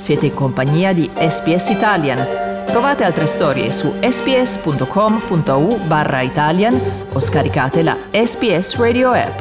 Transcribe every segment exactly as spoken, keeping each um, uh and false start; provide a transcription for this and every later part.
Siete in compagnia di S B S Italian. Trovate altre storie su sbs.com.au barra Italian o scaricate la S B S Radio app.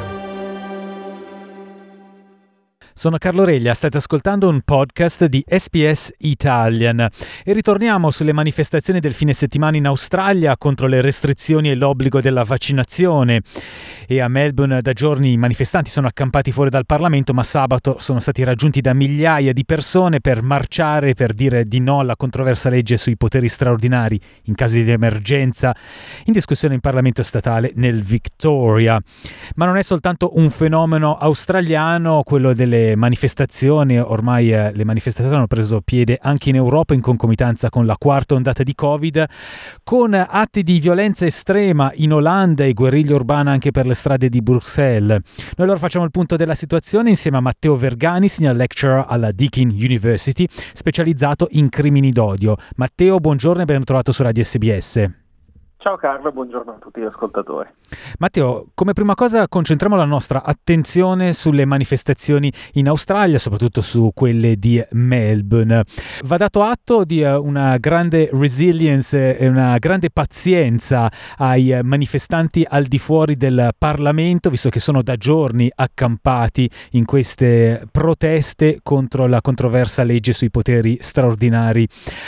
Sono Carlo Reglia, state ascoltando un podcast di S B S Italian e ritorniamo sulle manifestazioni del fine settimana in Australia contro le restrizioni e l'obbligo della vaccinazione. E a Melbourne da giorni i manifestanti sono accampati fuori dal Parlamento, ma sabato sono stati raggiunti da migliaia di persone per marciare, per dire di no alla controversa legge sui poteri straordinari in caso di emergenza in discussione in Parlamento statale nel Victoria. Ma non è soltanto un fenomeno australiano quello delle manifestazioni. Ormai eh, le manifestazioni hanno preso piede anche in Europa in concomitanza con la quarta ondata di Covid, con atti di violenza estrema in Olanda e guerriglia urbana anche per le strade di Bruxelles. Noi allora facciamo il punto della situazione insieme a Matteo Vergani, senior lecturer alla Deakin University, specializzato in crimini d'odio. Matteo, buongiorno e ben trovato su Radio S B S. Ciao Carlo, buongiorno a tutti gli ascoltatori. Matteo, come prima cosa concentriamo la nostra attenzione sulle manifestazioni in Australia, soprattutto su quelle di Melbourne. Va dato atto di una grande resilience e una grande pazienza ai manifestanti al di fuori del Parlamento, visto che sono da giorni accampati in queste proteste contro la controversa legge sui poteri straordinari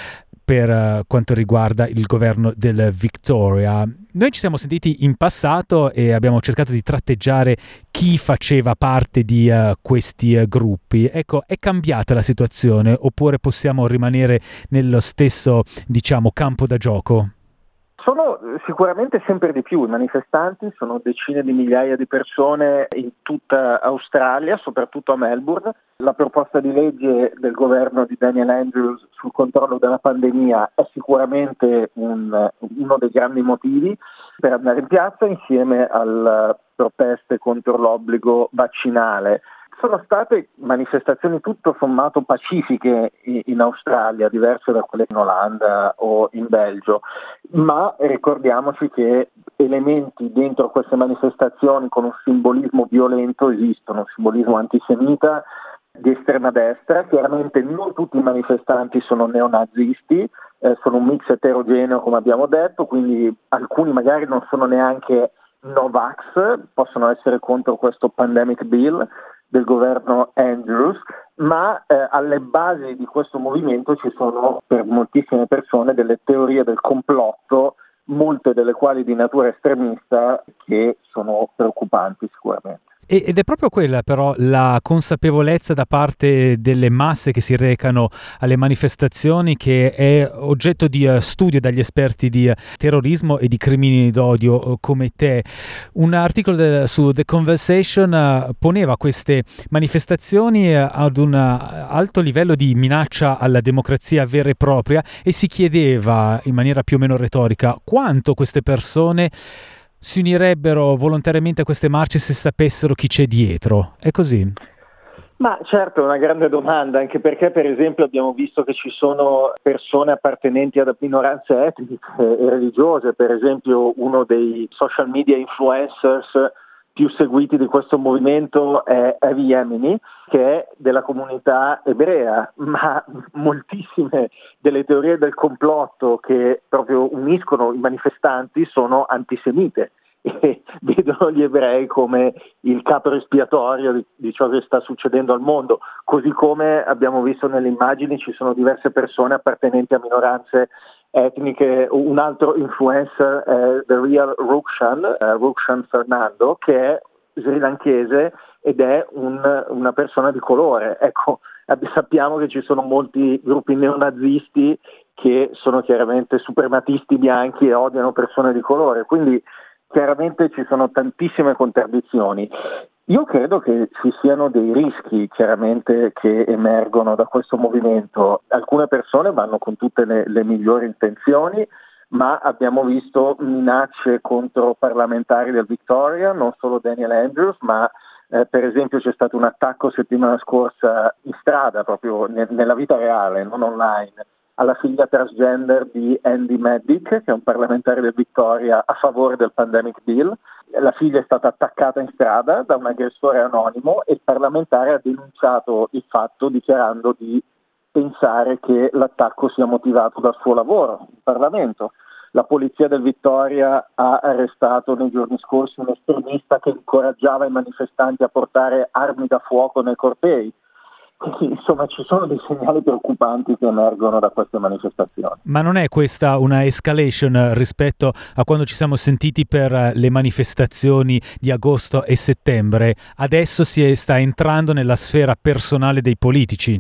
per uh, quanto riguarda il governo del Victoria. Noi ci siamo sentiti in passato e abbiamo cercato di tratteggiare chi faceva parte di uh, questi uh, gruppi. Ecco, è cambiata la situazione oppure possiamo rimanere nello stesso, diciamo, campo da gioco? Sono sicuramente sempre di più i manifestanti, sono decine di migliaia di persone in tutta Australia, soprattutto a Melbourne. La proposta di legge del governo di Daniel Andrews sul controllo della pandemia è sicuramente un, uno dei grandi motivi per andare in piazza insieme alle proteste contro l'obbligo vaccinale. Sono state manifestazioni tutto sommato pacifiche in Australia, diverse da quelle in Olanda o in Belgio, ma ricordiamoci che elementi dentro queste manifestazioni con un simbolismo violento esistono, un simbolismo antisemita di estrema destra. Chiaramente non tutti i manifestanti sono neonazisti, eh, sono un mix eterogeneo come abbiamo detto, quindi alcuni magari non sono neanche Novax, possono essere contro questo pandemic bill del governo Andrews, ma eh, alle basi di questo movimento ci sono per moltissime persone delle teorie del complotto, molte delle quali di natura estremista, che sono preoccupanti sicuramente. Ed è proprio quella però la consapevolezza da parte delle masse che si recano alle manifestazioni che è oggetto di uh, studio dagli esperti di uh, terrorismo e di crimini d'odio uh, come te. Un articolo de- su The Conversation uh, poneva queste manifestazioni uh, ad un uh, alto livello di minaccia alla democrazia vera e propria e si chiedeva in maniera più o meno retorica quanto queste persone si unirebbero volontariamente a queste marce se sapessero chi c'è dietro. È così? Ma certo, è una grande domanda, anche perché per esempio abbiamo visto che ci sono persone appartenenti ad minoranze etniche e religiose, per esempio uno dei social media influencers più seguiti di questo movimento è Avi Yemini, che è della comunità ebrea, ma moltissime delle teorie del complotto che proprio uniscono i manifestanti sono antisemite e vedono gli ebrei come il capro espiatorio di, di ciò che sta succedendo al mondo, così come abbiamo visto nelle immagini ci sono diverse persone appartenenti a minoranze etniche. Un altro influencer è The Real Rukshan, eh, Rukshan Fernando, che è srilankese ed è un, una persona di colore. Ecco, sappiamo che ci sono molti gruppi neonazisti che sono chiaramente suprematisti bianchi e odiano persone di colore, quindi chiaramente ci sono tantissime contraddizioni. Io credo che ci siano dei rischi chiaramente che emergono da questo movimento. Alcune persone vanno con tutte le, le migliori intenzioni, ma abbiamo visto minacce contro parlamentari del Victoria, non solo Daniel Andrews, ma eh, per esempio c'è stato un attacco settimana scorsa in strada, proprio ne, nella vita reale, non online, alla figlia transgender di Andy Maddick, che è un parlamentare del Victoria a favore del pandemic bill. La figlia è stata attaccata in strada da un aggressore anonimo e il parlamentare ha denunciato il fatto dichiarando di pensare che l'attacco sia motivato dal suo lavoro in Parlamento. La polizia del Vittoria ha arrestato nei giorni scorsi un estremista che incoraggiava i manifestanti a portare armi da fuoco nei cortei. Quindi, insomma, ci sono dei segnali preoccupanti che emergono da queste manifestazioni. Ma non è questa una escalation rispetto a quando ci siamo sentiti per le manifestazioni di agosto e settembre? Adesso si sta entrando nella sfera personale dei politici.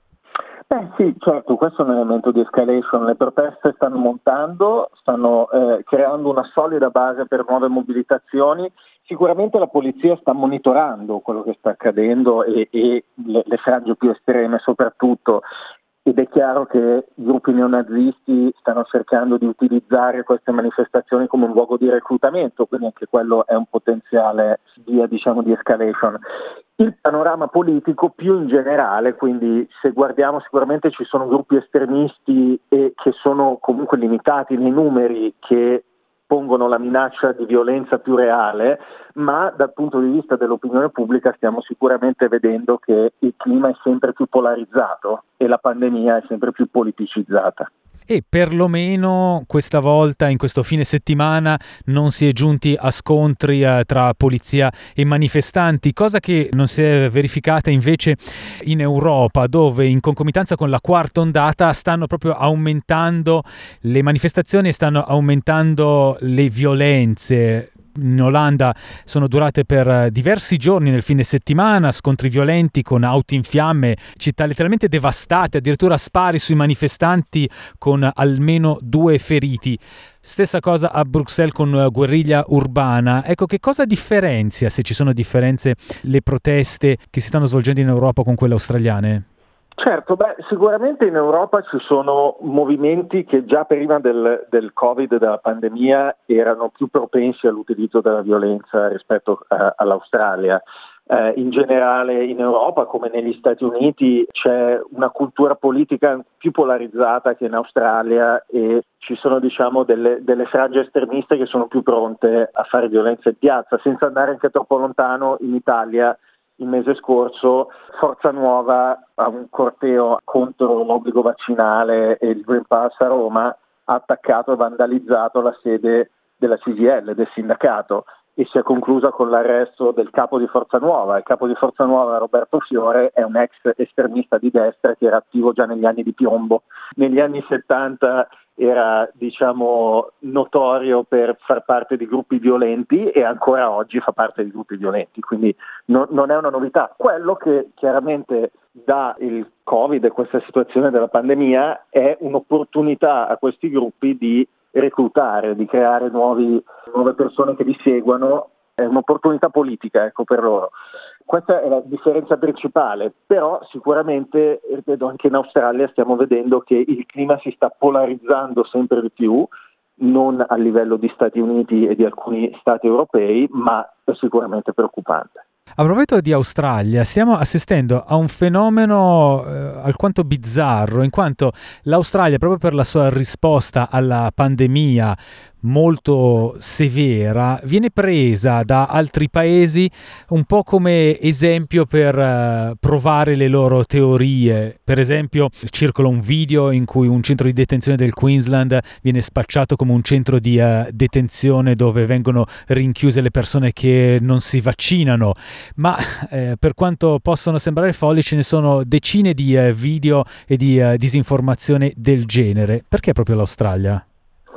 Beh sì, certo, questo è un elemento di escalation. Le proteste stanno montando, stanno eh, creando una solida base per nuove mobilitazioni. Sicuramente la polizia sta monitorando quello che sta accadendo e, e le, le frange più estreme soprattutto, ed è chiaro che i gruppi neonazisti stanno cercando di utilizzare queste manifestazioni come un luogo di reclutamento, quindi anche quello è un potenziale via, diciamo, di escalation. Il panorama politico più in generale, quindi se guardiamo, sicuramente ci sono gruppi estremisti e che sono comunque limitati nei numeri, che pongono la minaccia di violenza più reale, ma dal punto di vista dell'opinione pubblica stiamo sicuramente vedendo che il clima è sempre più polarizzato e la pandemia è sempre più politicizzata. E perlomeno questa volta, in questo fine settimana, non si è giunti a scontri eh, tra polizia e manifestanti, cosa che non si è verificata invece in Europa, dove in concomitanza con la quarta ondata stanno proprio aumentando le manifestazioni e stanno aumentando le violenze. In Olanda sono durate per diversi giorni nel fine settimana, scontri violenti con auto in fiamme, città letteralmente devastate, addirittura spari sui manifestanti con almeno due feriti. Stessa cosa a Bruxelles con guerriglia urbana. Ecco, che cosa differenzia, se ci sono differenze, le proteste che si stanno svolgendo in Europa con quelle australiane? Certo, beh, sicuramente in Europa ci sono movimenti che già prima del, del Covid, della pandemia, erano più propensi all'utilizzo della violenza rispetto a, all'Australia. Eh, in generale in Europa, come negli Stati Uniti, c'è una cultura politica più polarizzata che in Australia e ci sono, diciamo, delle, delle frange estremiste che sono più pronte a fare violenza in piazza. Senza andare anche troppo lontano, in Italia il mese scorso Forza Nuova, a un corteo contro l'obbligo vaccinale e il Green Pass a Roma, ha attaccato e vandalizzato la sede della C G I L, del sindacato, e si è conclusa con l'arresto del capo di Forza Nuova. Il capo di Forza Nuova, Roberto Fiore, è un ex estremista di destra che era attivo già negli anni di piombo. Negli anni settanta era, diciamo, notorio per far parte di gruppi violenti e ancora oggi fa parte di gruppi violenti, quindi no, non è una novità. Quello che chiaramente dà il Covid e questa situazione della pandemia è un'opportunità a questi gruppi di reclutare, di creare nuovi, nuove persone che li seguano, è un'opportunità politica, ecco, per loro. Questa è la differenza principale, però sicuramente, ripeto, anche in Australia stiamo vedendo che il clima si sta polarizzando sempre di più, non a livello di Stati Uniti e di alcuni stati europei, ma è sicuramente preoccupante. A proposito di Australia, stiamo assistendo a un fenomeno eh, alquanto bizzarro, in quanto l'Australia, proprio per la sua risposta alla pandemia molto severa, viene presa da altri paesi un po' come esempio per uh, provare le loro teorie. Per esempio, circola un video in cui un centro di detenzione del Queensland viene spacciato come un centro di uh, detenzione dove vengono rinchiuse le persone che non si vaccinano, ma eh, per quanto possono sembrare folli, ce ne sono decine di uh, video e di uh, disinformazione del genere. Perché proprio l'Australia?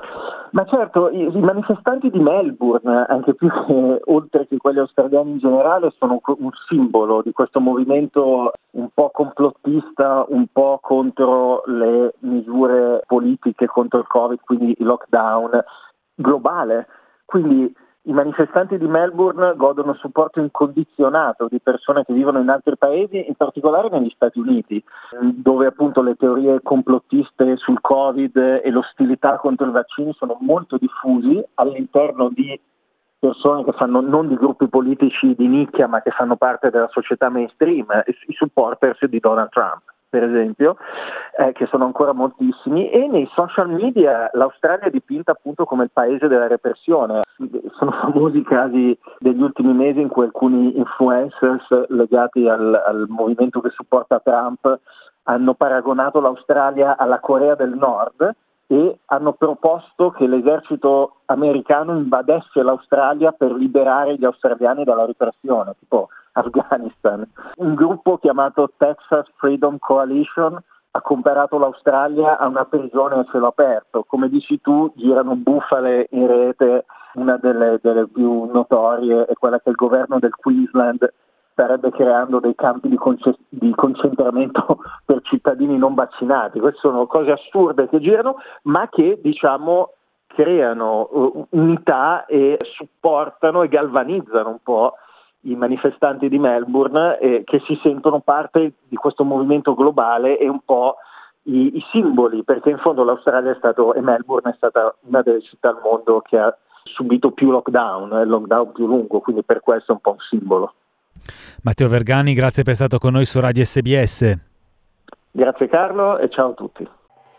Ma certo, i, i manifestanti di Melbourne, anche più che oltre che quelli australiani in generale, sono un simbolo di questo movimento un po' complottista, un po' contro le misure politiche, contro il Covid, quindi il lockdown globale. Quindi i manifestanti di Melbourne godono supporto incondizionato di persone che vivono in altri paesi, in particolare negli Stati Uniti, dove appunto le teorie complottiste sul Covid e l'ostilità contro i vaccini sono molto diffusi all'interno di persone che fanno non di gruppi politici di nicchia, ma che fanno parte della società mainstream, i supporters di Donald Trump, per esempio, eh, che sono ancora moltissimi, e nei social media l'Australia è dipinta appunto come il paese della repressione. Sono famosi i casi degli ultimi mesi in cui alcuni influencers legati al, al movimento che supporta Trump hanno paragonato l'Australia alla Corea del Nord e hanno proposto che l'esercito americano invadesse l'Australia per liberare gli australiani dalla repressione, tipo Afghanistan. Un gruppo chiamato Texas Freedom Coalition ha comparato l'Australia a una prigione a cielo aperto. Come dici tu, girano bufale in rete, una delle, delle più notorie è quella che il governo del Queensland starebbe creando dei campi di, conce- di concentramento per cittadini non vaccinati. Queste sono cose assurde che girano, ma che, diciamo, creano uh, unità e supportano e galvanizzano un po' i manifestanti di Melbourne, eh, che si sentono parte di questo movimento globale e un po' i, i simboli, perché in fondo l'Australia è stato, e Melbourne è stata una delle città al mondo che ha subito più lockdown, il lockdown più lungo, quindi per questo è un po' un simbolo. Matteo Vergani, grazie per essere stato con noi su Radio S B S. Grazie Carlo e ciao a tutti.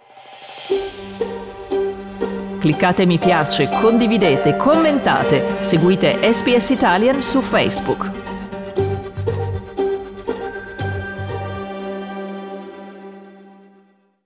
Cliccate mi piace, condividete, commentate, seguite S B S Italian su Facebook.